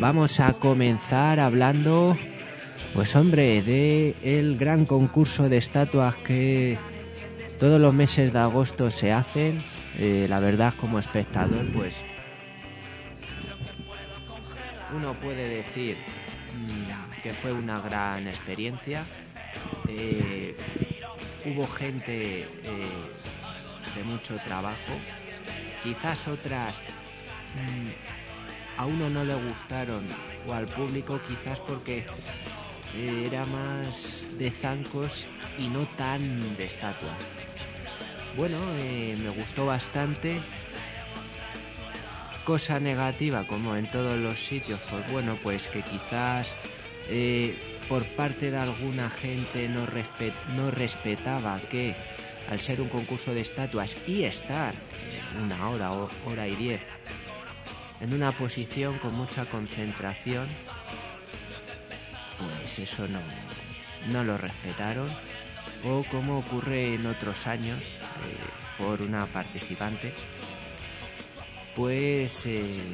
vamos a comenzar hablando, pues hombre, de el gran concurso de estatuas que todos los meses de agosto se hacen. La verdad, como espectador, pues uno puede decir que fue una gran experiencia. Hubo gente de mucho trabajo, quizás otras a uno no le gustaron, o al público quizás porque era más de zancos y no tan de estatua. Bueno, me gustó bastante. Cosa negativa, como en todos los sitios, pues bueno, pues que quizás por parte de alguna gente no respetaba que al ser un concurso de estatuas y estar una hora o hora y 10 en una posición con mucha concentración, pues eso no lo respetaron. O como ocurre en otros años, por una participante, pues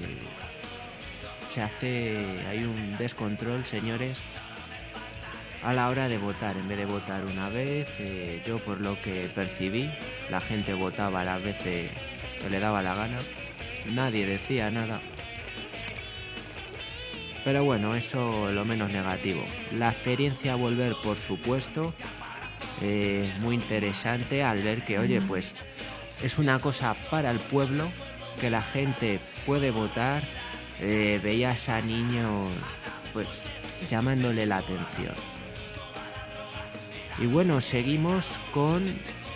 hay un descontrol, señores, a la hora de votar. En vez de votar una vez, yo por lo que percibí, la gente votaba las veces que le daba la gana, nadie decía nada. Pero bueno, eso lo menos negativo. La experiencia a volver, por supuesto, muy interesante al ver que, oye, pues es una cosa para el pueblo, que la gente puede votar. Veías a niños pues llamándole la atención. Y bueno, seguimos con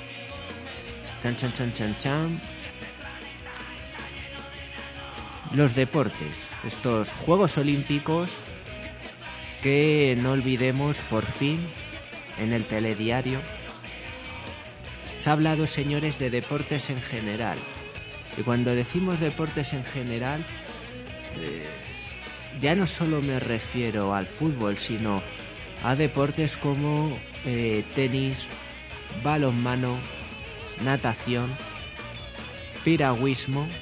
los deportes, estos Juegos Olímpicos que no olvidemos, por fin en el telediario se ha hablado, señores, de deportes en general. Y cuando decimos deportes en general, ya no solo me refiero al fútbol, sino a deportes como tenis, balonmano, natación, piragüismo.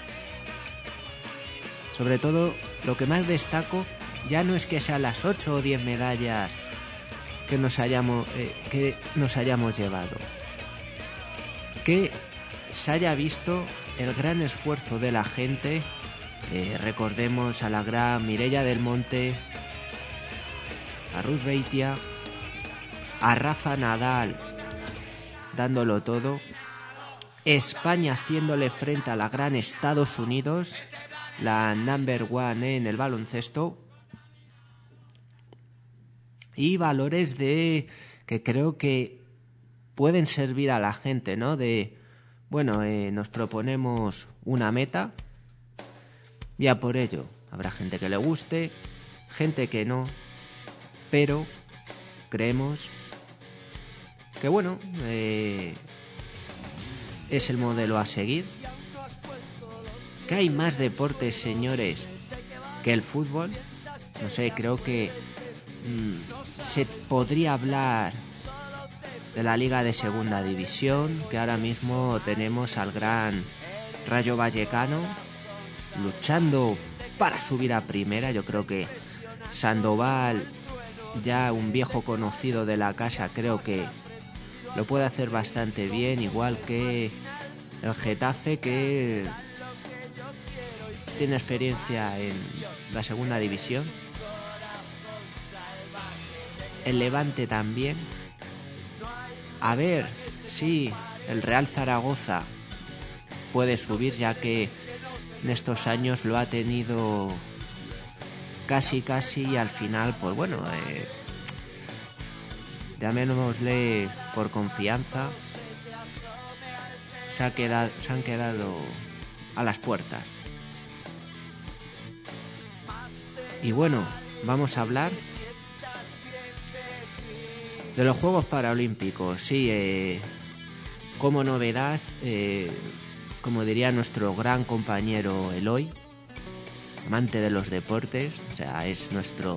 Sobre todo, lo que más destaco ya no es que sean las 8 o 10 medallas que nos hayamos llevado, que se haya visto el gran esfuerzo de la gente. Recordemos a la gran Mireia del Monte, a Ruth Beitia, a Rafa Nadal dándolo todo, España haciéndole frente a la gran Estados Unidos, la number one en el baloncesto, y valores que creo que pueden servir a la gente, ¿no? Bueno, nos proponemos una meta y a por ello. Habrá gente que le guste, gente que no, pero creemos que, bueno, es el modelo a seguir. Que hay más deportes, señores, que el fútbol. No sé, creo que se podría hablar de la Liga de Segunda División, que ahora mismo tenemos al gran Rayo Vallecano luchando para subir a primera. Yo creo que Sandoval, ya un viejo conocido de la casa, creo que lo puede hacer bastante bien, igual que el Getafe, que tiene experiencia en la Segunda División, el Levante también. A ver si el Real Zaragoza puede subir, ya que en estos años lo ha tenido casi, y al final, pues bueno, llamémosle por confianza, se han quedado a las puertas. Y bueno, vamos a hablar de los Juegos Paralímpicos. Sí, como novedad, como diría nuestro gran compañero Eloy, amante de los deportes, o sea, es nuestro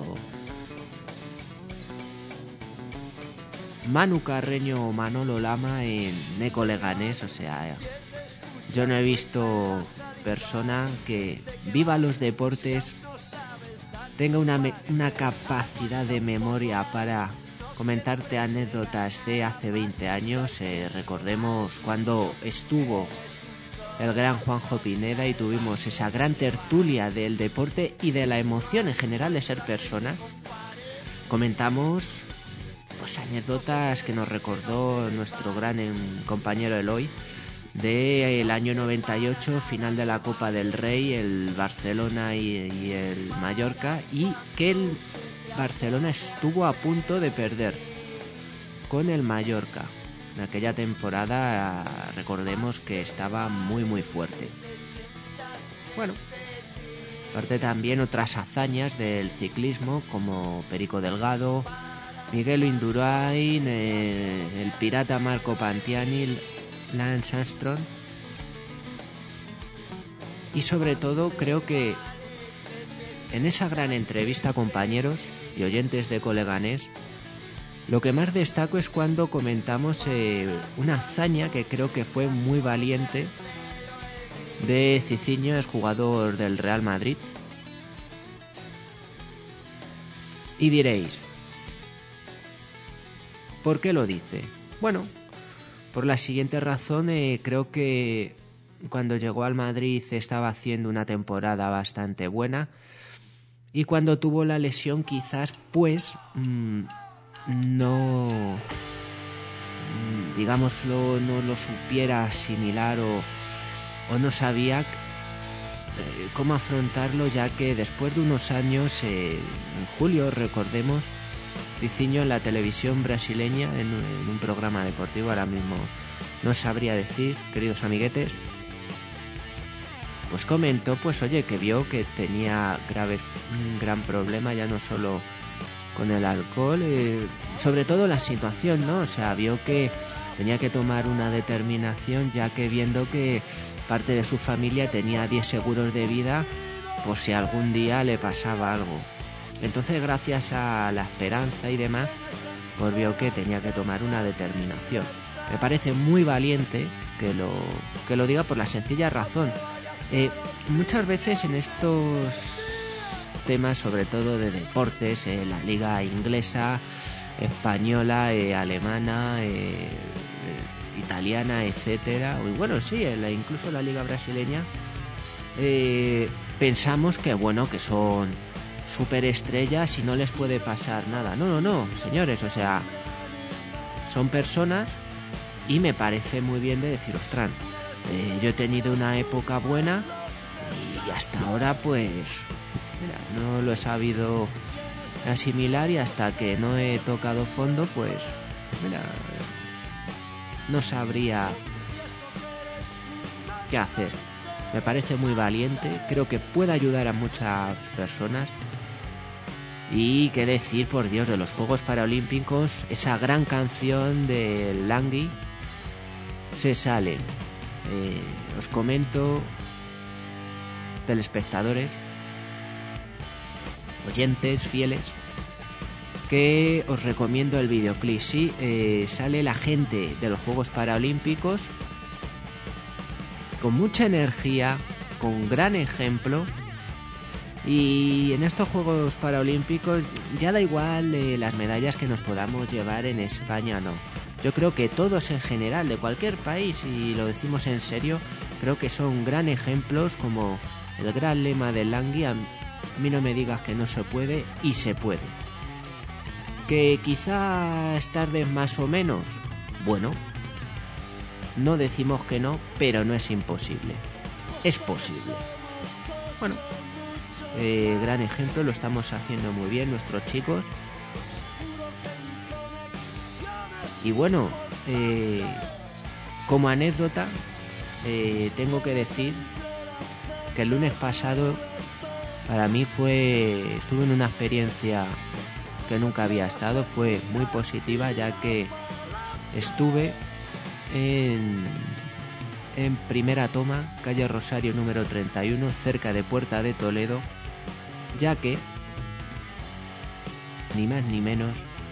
Manu Carreño o Manolo Lama en Neco Leganés. O sea, yo no he visto persona que viva los deportes tenga una capacidad de memoria para comentarte anécdotas de hace 20 años. Recordemos cuando estuvo el gran Juanjo Pineda y tuvimos esa gran tertulia del deporte y de la emoción en general de ser persona. Comentamos pues anécdotas que nos recordó nuestro gran compañero Eloy del año 98, final de la Copa del Rey, el Barcelona y el Mallorca, y que el Barcelona estuvo a punto de perder con el Mallorca. En aquella temporada recordemos que estaba muy muy fuerte. Bueno, aparte también otras hazañas del ciclismo como Perico Delgado, Miguel Indurain, el pirata Marco Pantiani, Lance Armstrong. Y sobre todo creo que en esa gran entrevista, compañeros y oyentes de Coleganés, lo que más destaco es cuando comentamos una hazaña que creo que fue muy valiente de Cicinho, es jugador del Real Madrid. Y diréis, ¿por qué lo dice? Bueno, por la siguiente razón. Creo que cuando llegó al Madrid estaba haciendo una temporada bastante buena, y cuando tuvo la lesión quizás pues no, digámoslo, no lo supiera asimilar o no sabía cómo afrontarlo, ya que después de unos años, en julio, recordemos, Cicinho en la televisión brasileña, en un programa deportivo, ahora mismo no sabría decir, queridos amiguetes, pues comentó, pues oye, que vio que tenía un gran problema, ya no solo con el alcohol, sobre todo la situación, ¿no? O sea, vio que tenía que tomar una determinación, ya que viendo que parte de su familia tenía 10 seguros de vida por si algún día le pasaba algo. Entonces, gracias a la esperanza y demás, pues vio que tenía que tomar una determinación. Me parece muy valiente que lo diga por la sencilla razón. Muchas veces en estos temas, sobre todo de deportes, la liga inglesa, española, alemana, italiana, etcétera, y bueno, sí, incluso la liga brasileña, pensamos que bueno, que son superestrellas y no les puede pasar nada. No, señores, o sea, son personas, y me parece muy bien de decir, ostras, yo he tenido una época buena y hasta ahora pues mira, no lo he sabido asimilar, y hasta que no he tocado fondo pues mira, no sabría qué hacer. Me parece muy valiente, creo que puede ayudar a muchas personas. Y qué decir, por Dios, de los Juegos Paralímpicos, esa gran canción de Langui, Se Sale. Os comento, telespectadores, oyentes fieles, que os recomiendo el videoclip. Sí, sale la gente de los Juegos Paralímpicos con mucha energía, con gran ejemplo. Y en estos Juegos Paralímpicos ya da igual las medallas que nos podamos llevar en España, no. Yo creo que todos en general, de cualquier país, y lo decimos en serio, creo que son gran ejemplos, como el gran lema de Langui, a mí no me digas que no se puede, y se puede. Que quizás tardes más o menos, bueno, no decimos que no, pero no es imposible, es posible. Bueno, gran ejemplo, lo estamos haciendo muy bien nuestros chicos. Y bueno, como anécdota, tengo que decir que el lunes pasado para mí estuve en una experiencia que nunca había estado, fue muy positiva, ya que estuve en Primera Toma, calle Rosario número 31, cerca de Puerta de Toledo, ya que ni más ni menos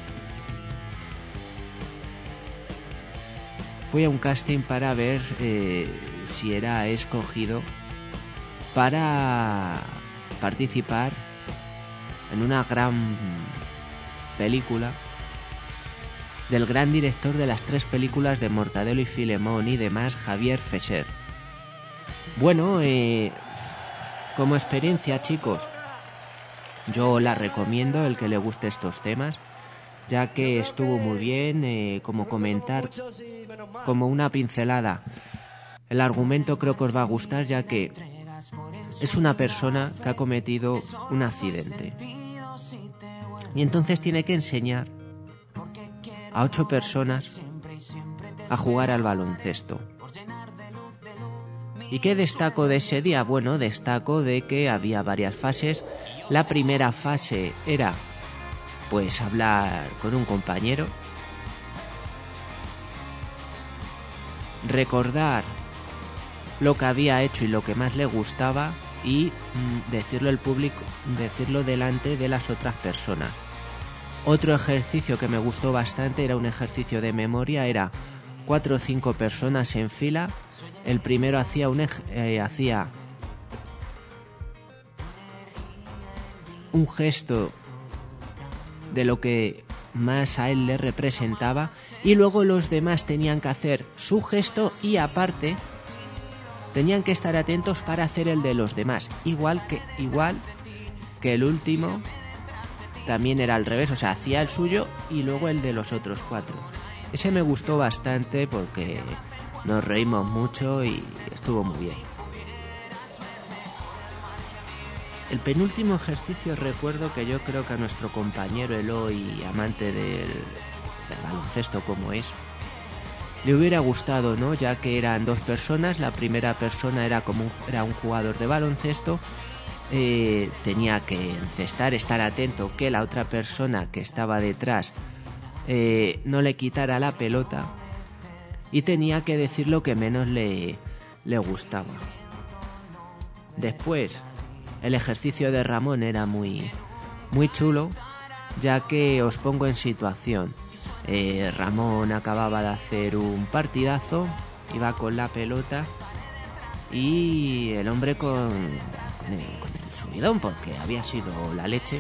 fui a un casting para ver si era escogido para participar en una gran película del gran director de las 3 películas de Mortadelo y Filemón y demás, Javier Fesser. Bueno, como experiencia, chicos, yo la recomiendo, el que le guste estos temas, ya que estuvo muy bien, como comentar, como una pincelada. El argumento creo que os va a gustar, ya que es una persona que ha cometido un accidente y entonces tiene que enseñar a 8 personas a jugar al baloncesto. ¿Y qué destaco de ese día? Bueno, destaco de que había varias fases. La primera fase era pues hablar con un compañero, recordar lo que había hecho y lo que más le gustaba y decirlo al público, decirlo delante de las otras personas. Otro ejercicio que me gustó bastante era un ejercicio de memoria, era 4 o 5 personas en fila. El primero hacía un gesto de lo que más a él le representaba y luego los demás tenían que hacer su gesto y aparte tenían que estar atentos para hacer el de los demás, igual que el último también era al revés, o sea, hacía el suyo y luego el de los otros 4. Ese me gustó bastante porque nos reímos mucho y estuvo muy bien. El penúltimo ejercicio recuerdo que yo creo que a nuestro compañero Eloy, amante del baloncesto como es, le hubiera gustado, ¿no? Ya que eran 2 personas, la primera persona era un jugador de baloncesto, tenía que encestar, estar atento que la otra persona que estaba detrás no le quitara la pelota y tenía que decir lo que menos le gustaba. Después, el ejercicio de Ramón era muy chulo, ya que os pongo en situación. Ramón acababa de hacer un partidazo, iba con la pelota y el hombre con el subidón, porque había sido la leche,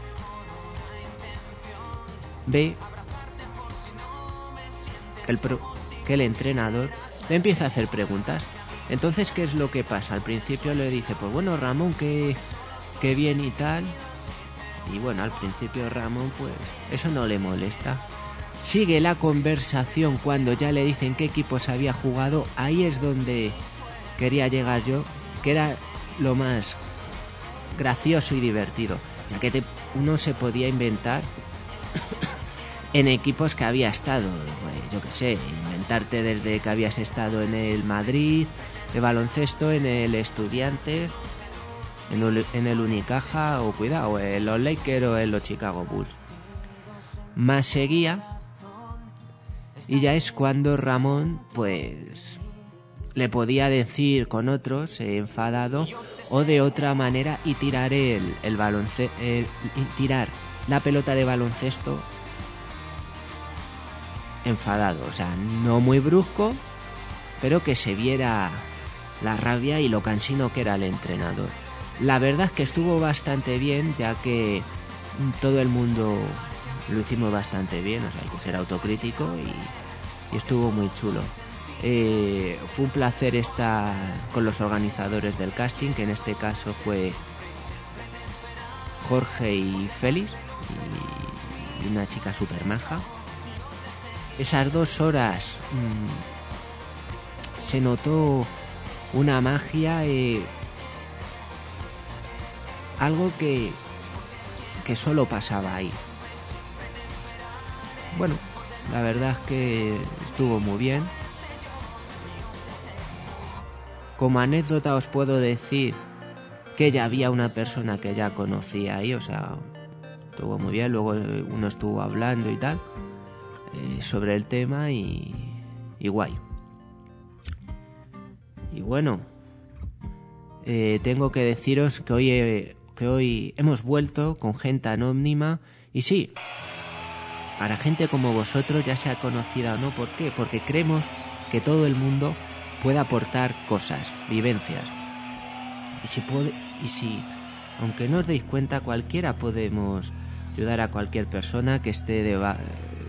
ve que el entrenador le empieza a hacer preguntas. Entonces, ¿qué es lo que pasa? Al principio le dice, pues bueno, Ramón, que bien y tal. Y bueno, al principio Ramón, pues eso no le molesta. Sigue la conversación cuando ya le dicen qué equipos había jugado. Ahí es donde quería llegar yo, que era lo más gracioso y divertido, ya que uno se podía inventar en equipos que había estado, yo qué sé, inventarte desde que habías estado en el Madrid de baloncesto, en el Estudiantes, en el Unicaja o cuidado, en los Lakers o en los Chicago Bulls. Más seguía y ya es cuando Ramón pues le podía decir con otros enfadado o de otra manera y tirar tirar la pelota de baloncesto enfadado, o sea, no muy brusco, pero que se viera la rabia y lo cansino que era el entrenador. La verdad es que estuvo bastante bien, ya que todo el mundo lo hicimos bastante bien, o sea, hay que ser autocrítico y estuvo muy chulo. Fue un placer estar con los organizadores del casting, que en este caso fue Jorge y Félix, y una chica súper maja. Esas 2 horas se notó una magia, algo que solo pasaba ahí. Bueno, la verdad es que estuvo muy bien. Como anécdota os puedo decir que ya había una persona que ya conocía ahí, o sea, estuvo muy bien. Luego uno estuvo hablando y tal sobre el tema y guay. Y bueno, tengo que deciros que hoy hemos vuelto con gente anónima y sí, para gente como vosotros, ya sea conocida o no. ¿Por qué? Porque creemos que todo el mundo puede aportar cosas, vivencias. Y si aunque no os deis cuenta, cualquiera podemos ayudar a cualquier persona que esté de baja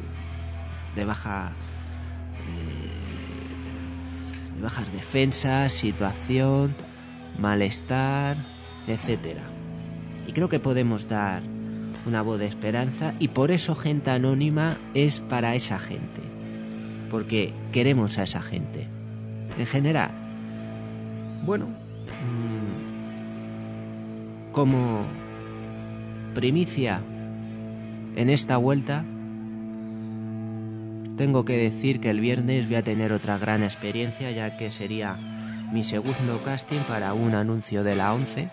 de bajas defensas, situación, malestar, etcétera. Y creo que podemos dar una voz de esperanza, y por eso Gente Anónima es para esa gente, porque queremos a esa gente en general. Bueno, como primicia en esta vuelta, tengo que decir que el viernes voy a tener otra gran experiencia, ya que sería mi segundo casting para un anuncio de la 11.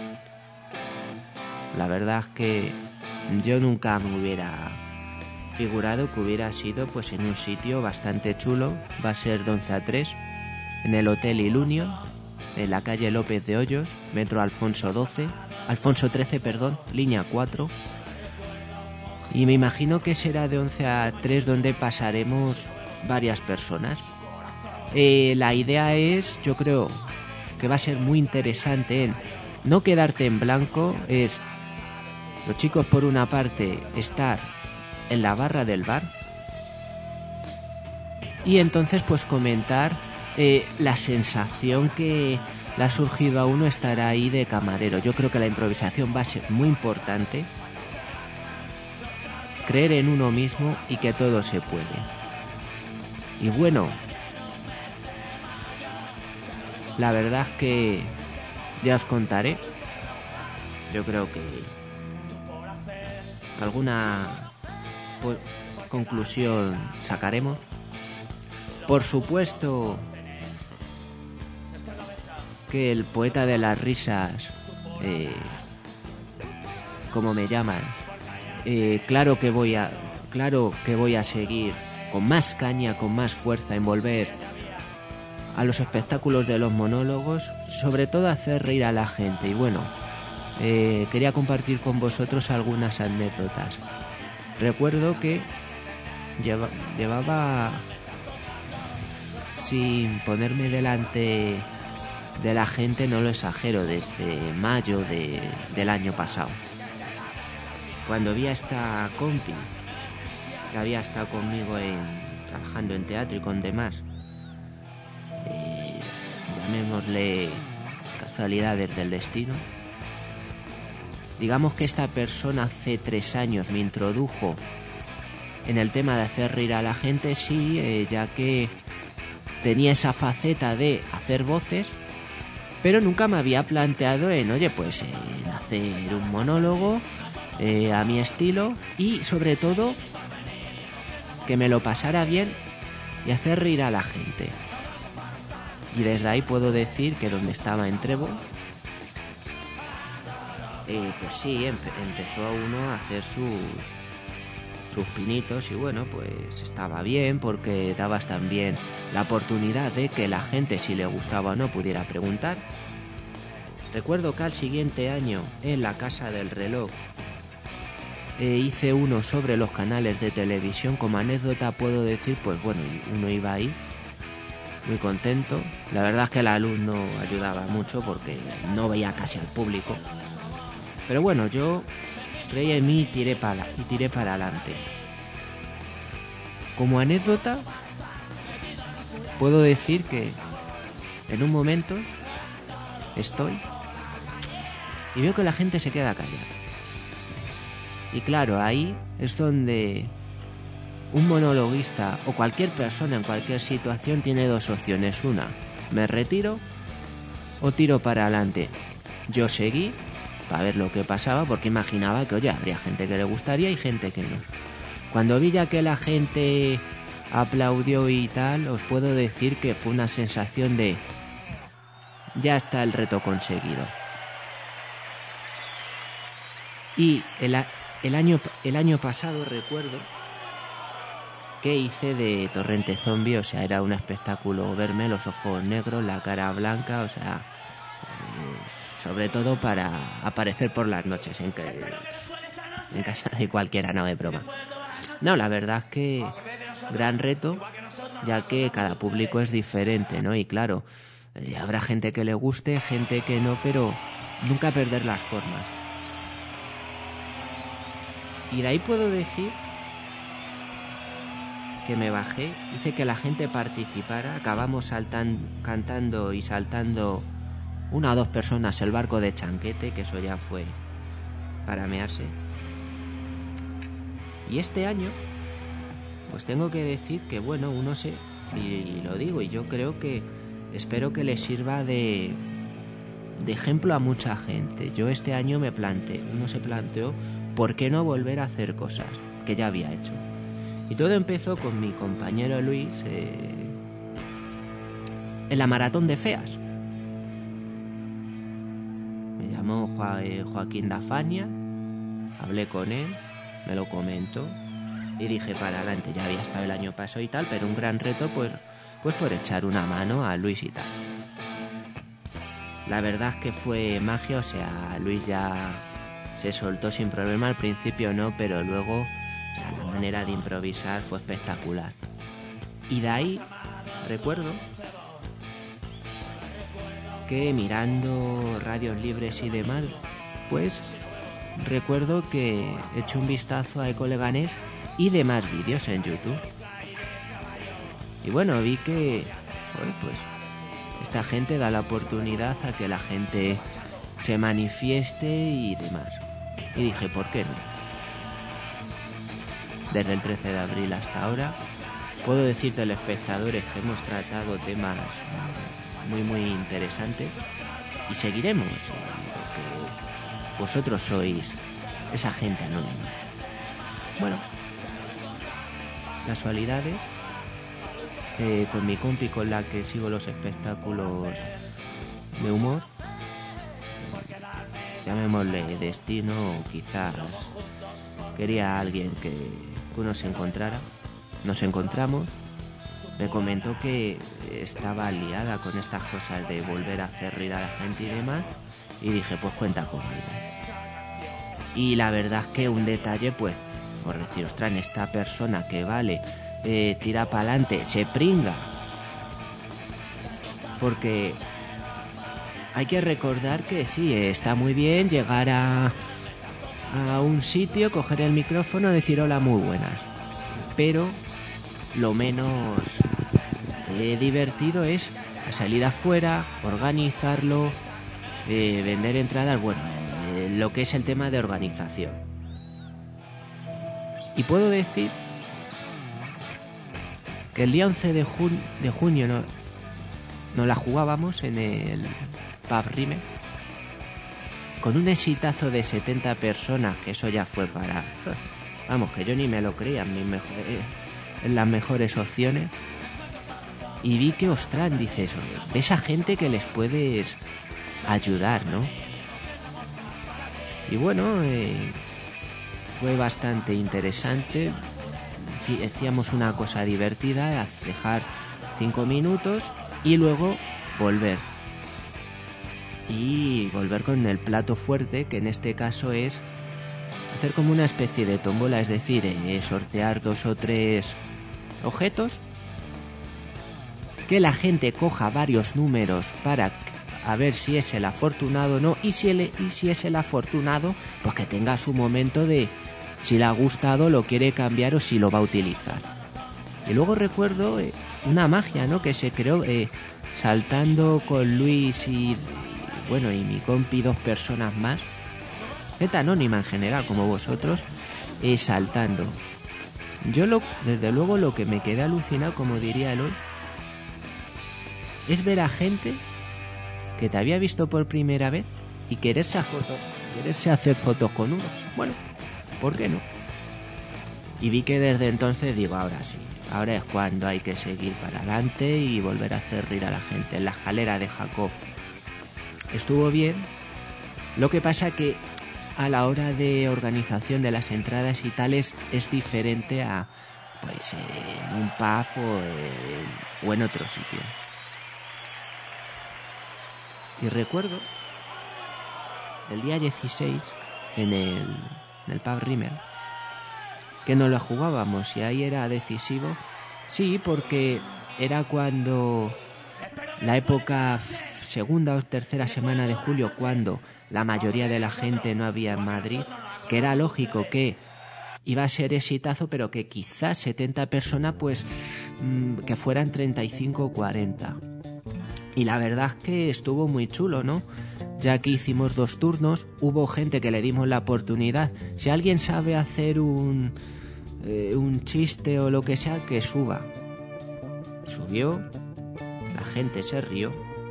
La verdad es que yo nunca me hubiera figurado que hubiera sido pues en un sitio bastante chulo. Va a ser de 11 a 3 en el Hotel Ilunion, en la calle López de Hoyos, metro Alfonso XIII, línea 4. Y me imagino que será de 11 a 3 donde pasaremos varias personas. La idea es, yo creo que va a ser muy interesante en no quedarte en blanco. Es los chicos, por una parte, estar en la barra del bar y entonces pues comentar la sensación que le ha surgido a uno estar ahí de camarero. Yo creo que la improvisación va a ser muy importante, creer en uno mismo y que todo se puede. Y bueno, la verdad es que ya os contaré. Yo creo que alguna conclusión sacaremos. Por supuesto que el poeta de las risas, como me llaman, claro que voy a seguir con más caña, con más fuerza en volver a los espectáculos de los monólogos, sobre todo hacer reír a la gente. Y bueno, quería compartir con vosotros algunas anécdotas. Recuerdo que llevaba sin ponerme delante de la gente, no lo exagero, desde mayo del año pasado, cuando vi a esta compi que había estado conmigo trabajando en teatro y con demás, llamémosle casualidades del destino. Digamos que esta persona hace 3 años me introdujo en el tema de hacer reír a la gente, sí, ya que tenía esa faceta de hacer voces, pero nunca me había planteado en hacer un monólogo a mi estilo, y sobre todo que me lo pasara bien y hacer reír a la gente. Y desde ahí puedo decir que donde estaba en Trébol, pues sí, empezó uno a hacer sus pinitos, y bueno, pues estaba bien, porque dabas también la oportunidad de que la gente, si le gustaba o no, pudiera preguntar. Recuerdo que al siguiente año, en la Casa del Reloj, hice uno sobre los canales de televisión. Como anécdota puedo decir, pues bueno, uno iba ahí muy contento. La verdad es que la luz no ayudaba mucho porque no veía casi al público. Pero bueno, yo creí en mí y tiré para adelante. Como anécdota puedo decir que en un momento estoy y veo que la gente se queda callada. Y claro, ahí es donde un monologuista o cualquier persona en cualquier situación tiene dos opciones. Una, me retiro o tiro para adelante. Yo seguí para ver lo que pasaba, porque imaginaba que, oye, habría gente que le gustaría y gente que no. Cuando vi ya que la gente aplaudió y tal, os puedo decir que fue una sensación de ya está el reto conseguido. Y el año pasado recuerdo que hice de Torrente Zombie, o sea, era un espectáculo verme los ojos negros, la cara blanca, o sea, sobre todo para aparecer por las noches en casa de cualquiera, no de broma. No, la verdad es que gran reto, ya que cada público es diferente, ¿no? Y claro, habrá gente que le guste, gente que no, pero nunca perder las formas. Y de ahí puedo decir que me bajé, hice que la gente participara, acabamos cantando y saltando 1 o 2 personas el barco de Chanquete, que eso ya fue para mearse. Y este año, pues tengo que decir que bueno, y lo digo, y yo creo que espero que le sirva de ejemplo a mucha gente. Yo este año uno se planteó por qué no volver a hacer cosas que ya había hecho. Y todo empezó con mi compañero Luis en la maratón de Feas. Me llamó Joaquín Dafania, hablé con él, me lo comentó y dije para adelante. Ya había estado el año pasado y tal, pero un gran reto pues por echar una mano a Luis y tal. La verdad es que fue magia, o sea, Luis ya se soltó sin problema, al principio no, pero luego, o sea, la manera de improvisar fue espectacular. Y de ahí recuerdo que mirando radios libres y demás, pues recuerdo que eché un vistazo a Eco Leganés y demás vídeos en YouTube. Y bueno, vi que, bueno, pues esta gente da la oportunidad a que la gente se manifieste y demás. Y dije, ¿por qué no? Desde el 13 de abril hasta ahora, puedo decir, telespectadores, que hemos tratado temas muy, muy interesantes y seguiremos, porque vosotros sois esa gente anónima. Bueno, casualidades. Con mi compi con la que sigo los espectáculos de humor, llamémosle destino, o quizás quería a alguien que uno se encontrara. Nos encontramos, me comentó que estaba liada con estas cosas de volver a hacer reír a la gente y demás, y dije, pues cuenta conmigo. Y la verdad es que un detalle, pues, por decir, ostras, en esta persona que vale, tira para adelante, se pringa, porque hay que recordar que sí, está muy bien llegar a un sitio, coger el micrófono, decir hola, muy buenas, pero lo menos divertido es salir afuera, organizarlo, vender entradas, bueno, lo que es el tema de organización. Y puedo decir que el día 11 de junio nos la jugábamos en el Pub Rimmel con un exitazo de 70 personas, que eso ya fue para... Vamos, que yo ni me lo creía en las mejores opciones. Y vi que, ostras, dices, ves a gente que les puedes ayudar, ¿no? Y bueno, fue bastante interesante. Hacíamos una cosa divertida, dejar 5 minutos y luego volver. Y volver con el plato fuerte, que en este caso es hacer como una especie de tómbola, es decir, sortear 2 o 3 objetos, que la gente coja varios números para a ver si es el afortunado o no, y si es el afortunado, pues que tenga su momento de si le ha gustado, lo quiere cambiar o si lo va a utilizar. Y luego recuerdo una magia, ¿no?, que se creó saltando con Luis y mi compi, 2 personas más, gente anónima en general como vosotros, saltando. Yo desde luego lo que me quedé alucinado, como diría Eloy, es ver a gente que te había visto por primera vez y quererse hacer fotos con uno. Bueno, ¿por qué no? Y vi que desde entonces digo, ahora sí, ahora es cuando hay que seguir para adelante y volver a hacer reír a la gente. En la escalera de Jacob estuvo bien, lo que pasa que a la hora de organización de las entradas y tal es diferente a pues en un pub o en otro sitio. Y recuerdo el día 16 en el Pub Rimmel que nos la jugábamos y ahí era decisivo, sí, porque era cuando la época segunda o tercera semana de julio, cuando la mayoría de la gente no había en Madrid, que era lógico que iba a ser exitazo, pero que quizás 70 personas, pues que fueran 35 o 40. Y la verdad es que estuvo muy chulo, ¿no? Ya que hicimos 2 turnos, hubo gente que le dimos la oportunidad. Si alguien sabe hacer un chiste o lo que sea, que suba. Subió, la gente se rió,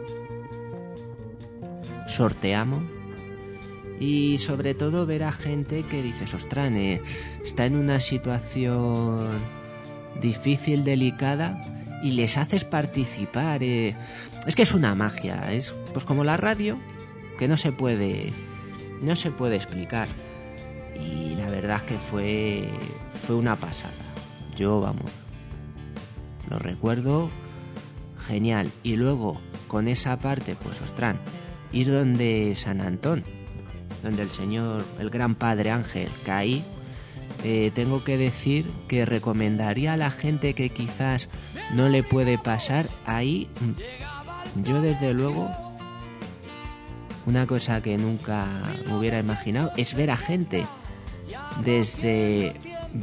sorteamos. Y sobre todo ver a gente que dices, ostras, está en una situación difícil, delicada, y les haces participar. Es que es una magia, es pues como la radio, que no se puede explicar. Y la verdad es que fue una pasada. Yo, vamos, lo recuerdo genial. Y luego, con esa parte, pues ostras, ir donde San Antón, donde el gran Padre Ángel, caí. Tengo que decir que recomendaría a la gente que quizás no le puede pasar ahí. Yo desde luego, una cosa que nunca me hubiera imaginado es ver a gente desde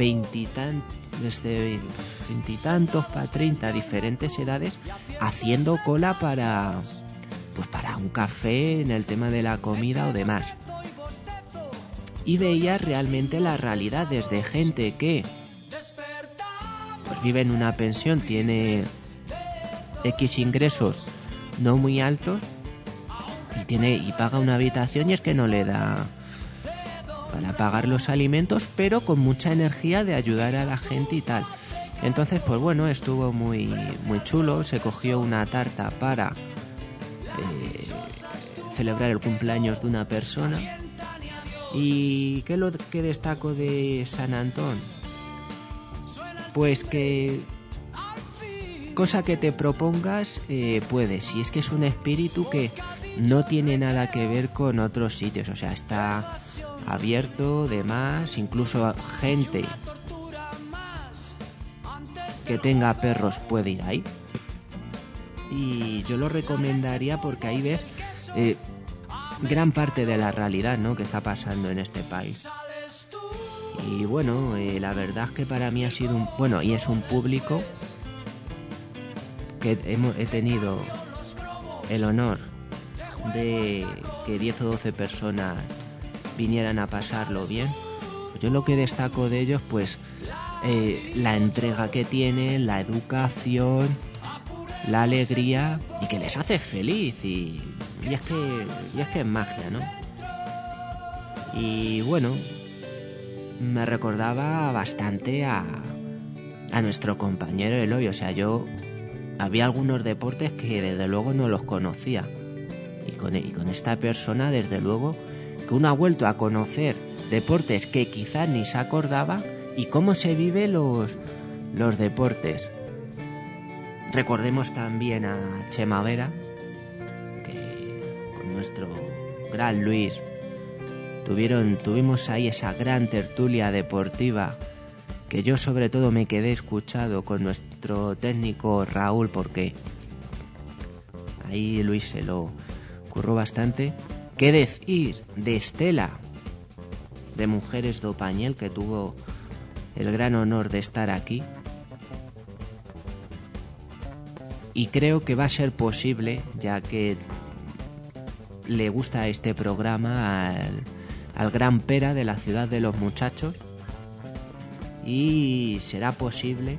veintitantos para 30 diferentes edades haciendo cola para un café, en el tema de la comida o demás. Y veía realmente la realidad desde gente que pues vive en una pensión, tiene X ingresos no muy altos y paga una habitación, y es que no le da para pagar los alimentos, pero con mucha energía de ayudar a la gente y tal. Entonces, pues bueno, estuvo muy, muy chulo. Se cogió una tarta para celebrar el cumpleaños de una persona. ¿Y qué es lo que destaco de San Antón? Pues que cosa que te propongas puedes. Y es que es un espíritu que no tiene nada que ver con otros sitios. O sea, está abierto, demás. Incluso gente que tenga perros puede ir ahí. Y yo lo recomendaría porque ahí ves gran parte de la realidad, ¿no?, que está pasando en este país. Y bueno, la verdad es que para mí ha sido y es un público que he tenido el honor de que 10 o 12 personas vinieran a pasarlo bien. Yo lo que destaco de ellos, pues la entrega que tienen, la educación, la alegría, y que les hace feliz, y es que es magia, ¿no? Y bueno, me recordaba bastante a nuestro compañero Eloy. O sea, había algunos deportes que desde luego no los conocía, y con esta persona desde luego que uno ha vuelto a conocer deportes que quizás ni se acordaba, y cómo se vive los deportes. Recordemos también a Chema Vera, que con nuestro gran Luis tuvimos ahí esa gran tertulia deportiva, que yo sobre todo me quedé escuchado con nuestro técnico Raúl, porque ahí Luis se lo curró bastante. ¿Qué decir de Estela, de Mujeres d'Opañel, que tuvo el gran honor de estar aquí? Y creo que va a ser posible, ya que le gusta este programa al gran Pera de la Ciudad de los Muchachos, y será posible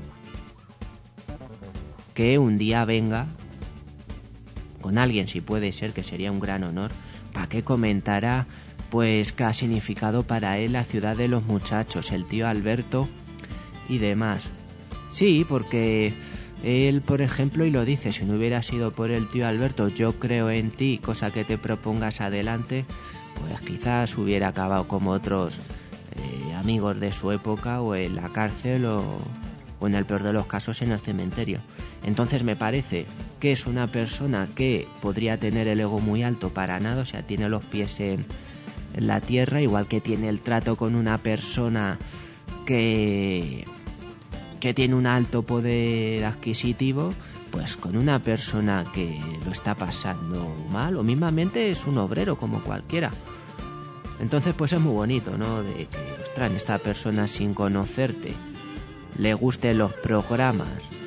que un día venga con alguien, si puede ser, que sería un gran honor, para que comentara pues qué ha significado para él la Ciudad de los Muchachos, el tío Alberto y demás. Sí, porque él, por ejemplo, y lo dice, si no hubiera sido por el tío Alberto, yo creo en ti, cosa que te propongas adelante, pues quizás hubiera acabado como otros amigos de su época, o en la cárcel, o en el peor de los casos en el cementerio. Entonces me parece que es una persona que podría tener el ego muy alto para nada. O sea, tiene los pies en la tierra, igual que tiene el trato con una persona que tiene un alto poder adquisitivo, pues con una persona que lo está pasando mal, o mismamente es un obrero como cualquiera. Entonces pues es muy bonito, ¿no? De que, ostras, esta persona sin conocerte le gusten los programas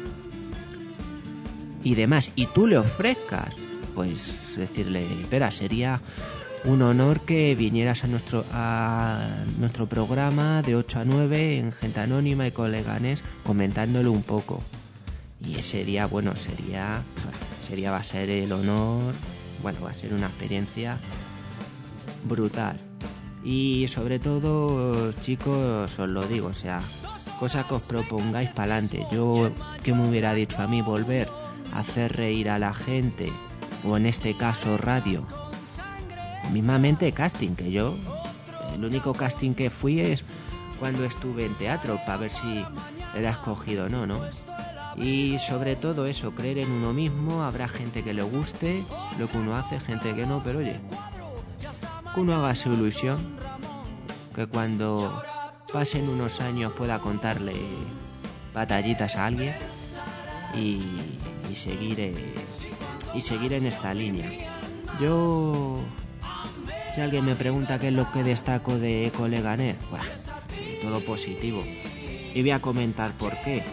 y demás, y tú le ofrezcas, pues decirle, espera, sería un honor que vinieras a nuestro programa de 8 a 9 en Gente Anónima y con Leganés comentándolo un poco. Y ese día, bueno, va a ser el honor, bueno, va a ser una experiencia brutal. Y sobre todo, chicos, os lo digo, o sea, cosa que os propongáis para adelante. Yo, que me hubiera dicho a mí volver a hacer reír a la gente, o en este caso radio, mismamente casting, que yo, el único casting que fui es cuando estuve en teatro, para ver si era escogido o no, ¿no? Y sobre todo eso, creer en uno mismo. Habrá gente que le guste lo que uno hace, gente que no, pero oye, que uno haga su ilusión, que cuando pasen unos años pueda contarle batallitas a alguien y seguir en esta línea. Yo, si alguien me pregunta qué es lo que destaco de Eco Leganés, bueno, todo positivo, y voy a comentar por qué.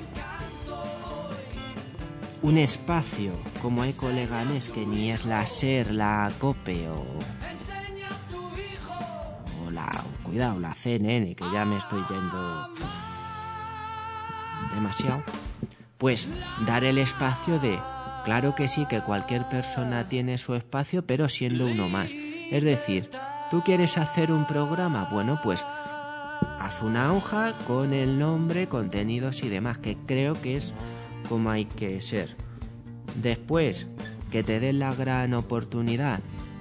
Un espacio como Eco Leganés, que ni es la SER, la COPE o la CNN, que ya me estoy yendo demasiado, pues dar el espacio de, claro que sí, que cualquier persona tiene su espacio, pero siendo uno más. Es decir, ¿tú quieres hacer un programa? Bueno, pues haz una hoja con el nombre, contenidos y demás, que creo que es como hay que ser. Después, que te den la gran oportunidad,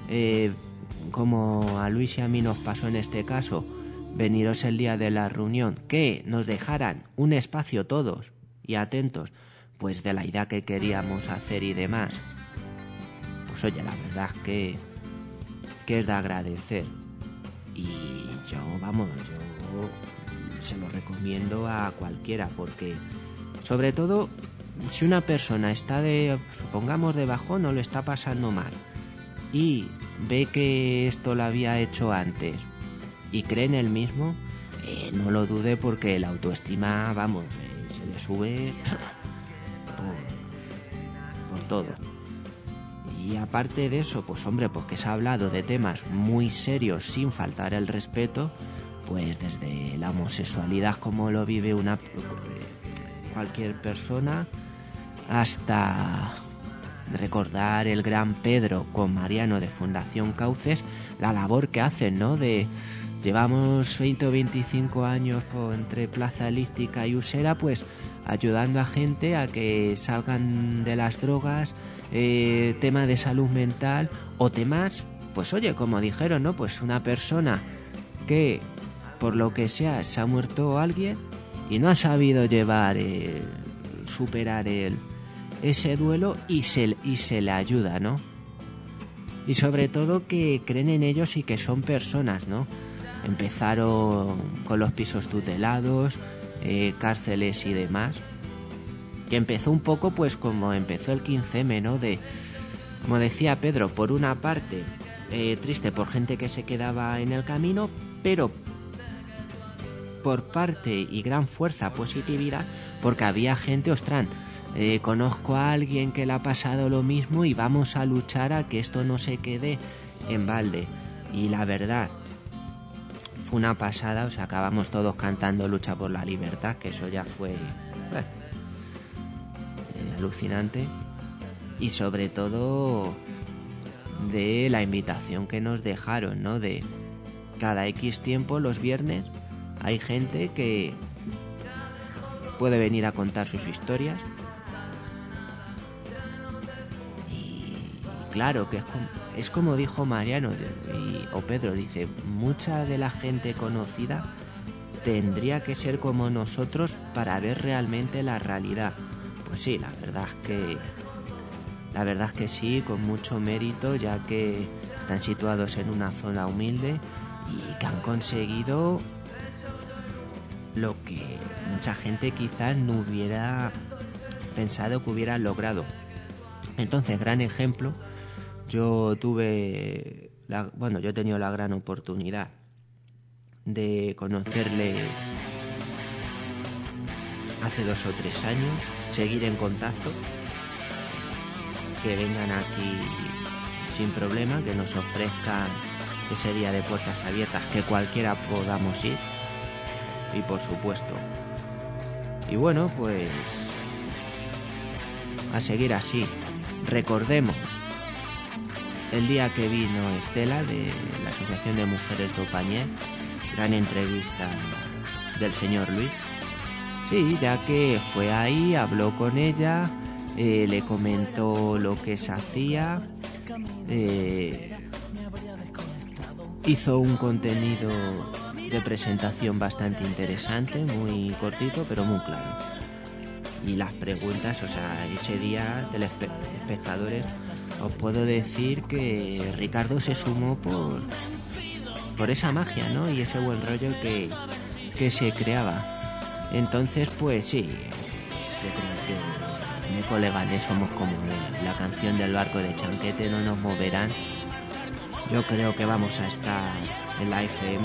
como a Luis y a mí nos pasó en este caso, veniros el día de la reunión, que nos dejaran un espacio todos y atentos, pues de la idea que queríamos hacer y demás. Pues oye, la verdad que es de agradecer. Y yo se lo recomiendo a cualquiera, porque sobre todo si una persona está supongamos de bajón o lo está pasando mal y ve que esto lo había hecho antes y cree en él mismo, no lo dude, porque la autoestima, se le sube por todo. Y aparte de eso, pues hombre, pues que se ha hablado de temas muy serios sin faltar el respeto, pues desde la homosexualidad como lo vive cualquier persona, hasta recordar el gran Pedro con Mariano de Fundación Cauces, la labor que hacen, ¿no? Llevamos 20 o 25 años entre Plaza Elíptica y Usera, pues ayudando a gente a que salgan de las drogas, tema de salud mental o temas, pues oye, como dijeron, ¿no? Pues una persona que por lo que sea se ha muerto alguien y no ha sabido superar ese duelo, y se le ayuda, ¿no? Y sobre todo que creen en ellos y que son personas, ¿no? Empezaron con los pisos tutelados, cárceles y demás, que empezó un poco pues como empezó el 15M, ¿no? Como decía Pedro, por una parte triste por gente que se quedaba en el camino, pero por parte y gran fuerza, positividad, porque había gente, ostras, conozco a alguien que le ha pasado lo mismo y vamos a luchar a que esto no se quede en balde. Y la verdad, fue una pasada, o sea, acabamos todos cantando Lucha por la Libertad, que eso ya fue alucinante. Y sobre todo de la invitación que nos dejaron, ¿no? De cada X tiempo, los viernes, hay gente que puede venir a contar sus historias. Y claro, que es como dijo Mariano o Pedro, dice, mucha de la gente conocida tendría que ser como nosotros para ver realmente la realidad. Pues sí, la verdad es que sí, con mucho mérito, ya que están situados en una zona humilde y que han conseguido lo que mucha gente quizás no hubiera pensado que hubieran logrado. Entonces, gran ejemplo. Yo he tenido la gran oportunidad de conocerles hace 2 o 3 años, seguir en contacto, que vengan aquí sin problema, que nos ofrezcan ese día de puertas abiertas, que cualquiera podamos ir, y por supuesto. Y bueno, pues a seguir así. Recordemos el día que vino Estela de la Asociación de Mujeres d'Opañé, gran entrevista del señor Luis. Sí, ya que fue ahí, habló con ella, le comentó lo que se hacía, hizo un contenido de presentación bastante interesante, muy cortito pero muy claro. Y las preguntas, o sea, ese día, telespectadores, os puedo decir que Ricardo se sumó por esa magia, ¿no? Y ese buen rollo que se creaba. Entonces, pues sí, yo creo que mi colega somos como la canción del barco de Chanquete, no nos moverán. Yo creo que vamos a estar en la FM,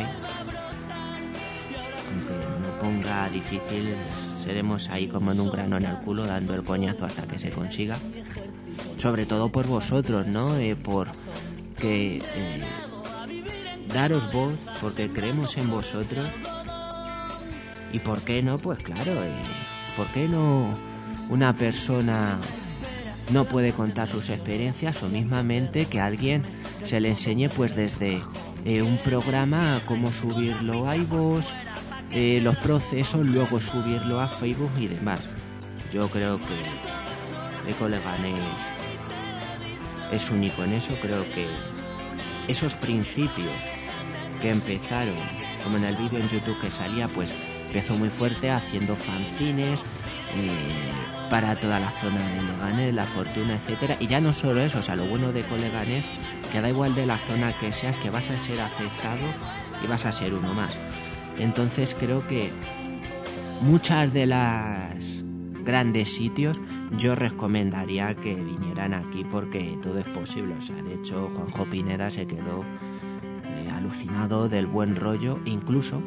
aunque no ponga difícil, seremos ahí como en un grano en el culo, dando el coñazo hasta que se consiga. Sobre todo por vosotros, ¿no? Porque daros voz, porque creemos en vosotros. ¿Y por qué no? Pues claro, ¿por qué no una persona no puede contar sus experiencias o mismamente que alguien se le enseñe pues desde un programa cómo subirlo a iVoox, los procesos, luego subirlo a Facebook y demás? Yo creo que Coleganés es único en eso. Creo que esos principios que empezaron, como en el vídeo en YouTube que salía, pues empezó muy fuerte haciendo fanzines para toda la zona de Leganés, La Fortuna, etcétera. Y ya no solo eso, o sea, lo bueno de Coleganés, que da igual de la zona que seas, que vas a ser aceptado y vas a ser uno más. Entonces creo que muchas de las grandes sitios yo recomendaría que vinieran aquí, porque todo es posible. O sea, de hecho Juanjo Pineda se quedó alucinado del buen rollo, incluso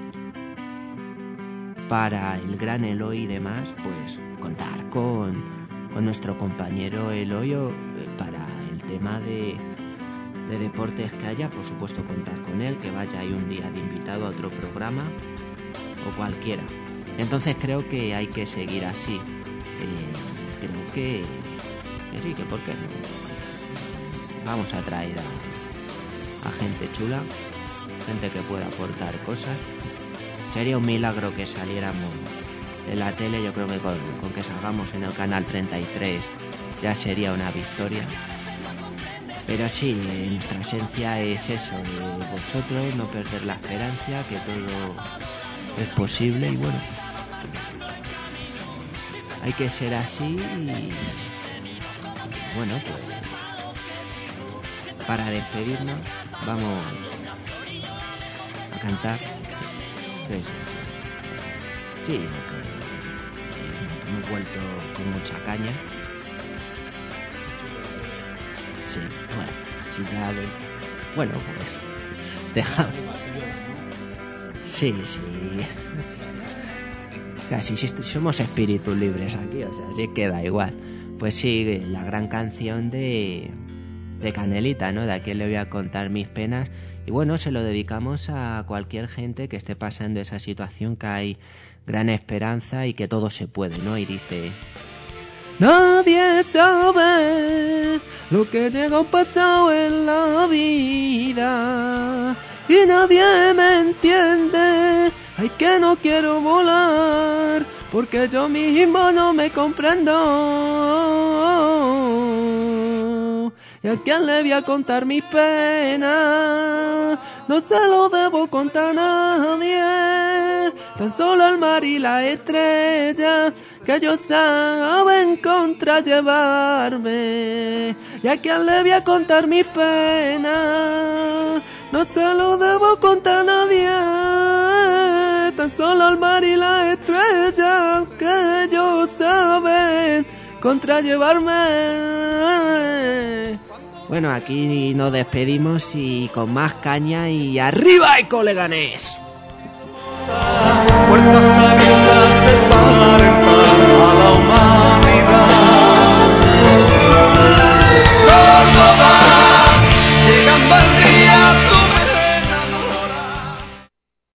para el gran Eloy y demás, pues contar con nuestro compañero Eloy para el tema de deportes que haya, por supuesto contar con él, que vaya ahí un día de invitado a otro programa o cualquiera. Entonces creo que hay que seguir así. Creo que sí, que por qué no. Vamos a traer a gente chula, gente que pueda aportar cosas. Sería un milagro que saliéramos en la tele. Yo creo que con que salgamos en el canal 33 ya sería una victoria. Pero sí, nuestra esencia es eso, de vosotros, no perder la esperanza, que todo es posible. Y bueno, hay que ser así. Y bueno, pues para despedirnos vamos a cantar. Sí, hemos vuelto con mucha caña. Sí, bueno, si ya bueno, pues dejamos. Sí. Casi si somos espíritus libres aquí, o sea, sí queda igual. Pues sí, la gran canción de Canelita, ¿no? De a quién le voy a contar mis penas. Y bueno, se lo dedicamos a cualquier gente que esté pasando esa situación, que hay gran esperanza y que todo se puede, ¿no? Y dice: nadie sabe lo que llega a pasar en la vida y nadie me entiende. Ay, que no quiero volar porque yo mismo no me comprendo. ¿Y a quién le voy a contar mis penas? No se lo debo contar a nadie, tan solo el mar y la estrella, que ellos saben contrallevarme. ¿Y a quién le voy a contar mis penas? No se lo debo contar a nadie, tan solo el mar y la estrella, que ellos saben contrallevarme. Bueno, aquí nos despedimos y con más caña y ¡arriba el Leganés! Puertas